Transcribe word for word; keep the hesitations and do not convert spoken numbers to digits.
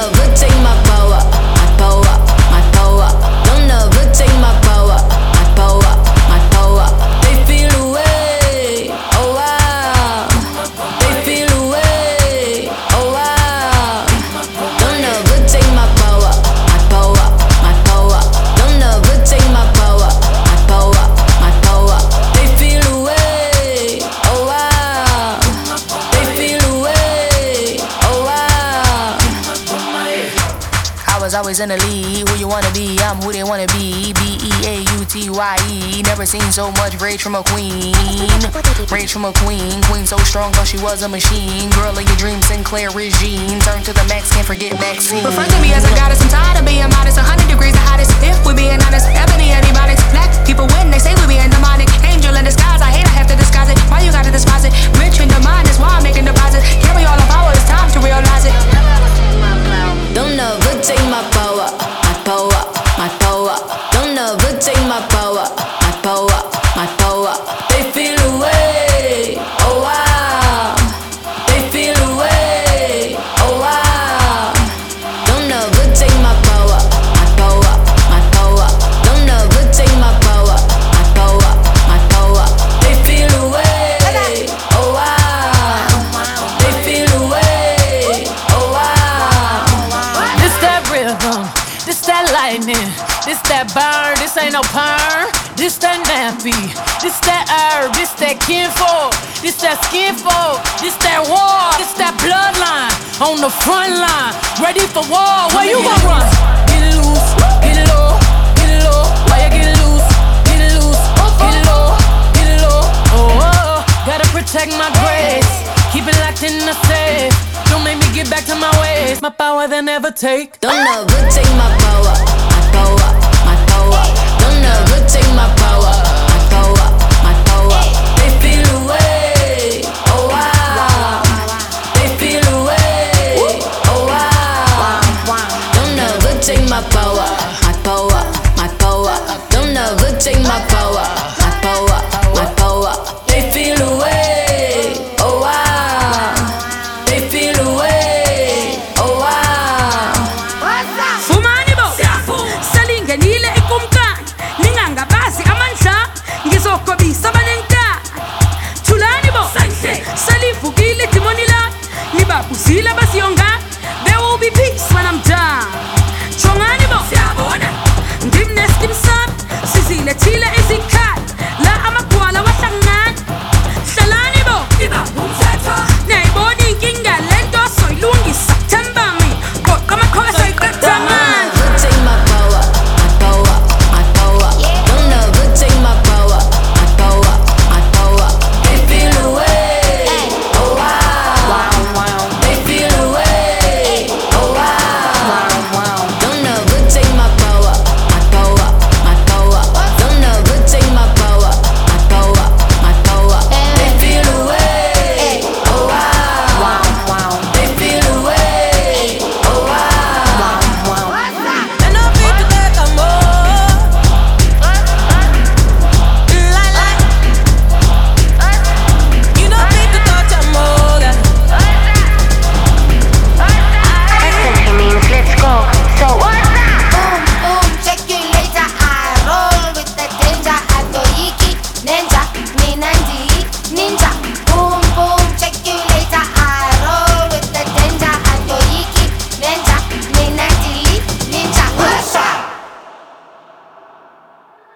never take my power, my power, my power. Don't never take my power, my power, my power. They feel away, oh wow. They feel away, oh wow. Don't never take my power, my power, my power. Don't never take my power, my power, my power. They feel away, oh wow. They feel away, oh wow. I was always in the lead. Who you wanna be? I'm who they wanna be. B E A U T Y E. Never seen so much rage from a queen. Rage from a queen. Queen so strong, thought she was a machine. Girl of your dreams, Sinclair regime. Turn to the max, can't forget Maxine. Refer to me as a goddess. I'm tired of being modest. one hundred degrees the hottest. If we're being honest, ebony antibiotics. Black people win, they say we being demonic. Angel in disguise, I hate I have to disguise it. Why you gotta despise it? Rich in the mind, that's why I'm making deposits. Carry all the power, it's time to realize it. Don't never take my power, my power, my power. Don't never take my power, my power, my power. They feel away, oh wow. They feel away, oh wow. Don't never take my power, my power, my power. Don't never take my power, my power, my power. They feel away, oh wow. They feel away, oh wow. This that rhythm, this that lightning, this that burn, this ain't no perm. This that nappy, this that herb, this that kinfolk, this that skinfolk, this that war, this that bloodline on the front line, ready for war. Where you gon' run? Get it loose, get it low, get it low. Why you get it loose, get it loose, get it low, get it low. Oh, oh, gotta protect my grace, keep it locked in the safe. Don't make me get back to my ways. My power they never take. Don't never take my power, my power, my power. Don't never take my power, my power, my power. They feel away, oh wow. They feel away, oh wow. Don't never take my power, my power, my power. Don't never take my power, my power, my power. They feel away, oh wow. They feel away, oh wow. Fumani bo, salingenile ikumkani. Ninganga basi amandla, ngizokobisa abanenka. Thulani bo, salivukile timonila. Nibabuzile basiyonga.